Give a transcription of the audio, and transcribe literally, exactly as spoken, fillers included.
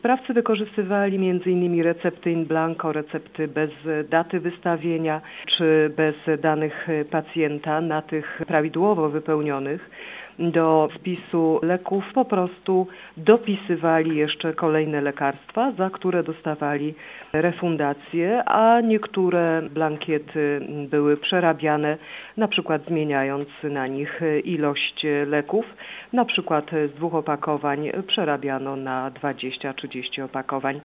Sprawcy wykorzystywali między innymi recepty in blanco, recepty bez daty wystawienia czy bez danych pacjenta na tych prawidłowo wypełnionych. Do spisu leków po prostu dopisywali jeszcze kolejne lekarstwa, za które dostawali refundację, a niektóre blankiety były przerabiane, na przykład zmieniając na nich ilość leków. Na przykład z dwóch opakowań przerabiano na dwadzieścia trzydzieści opakowań.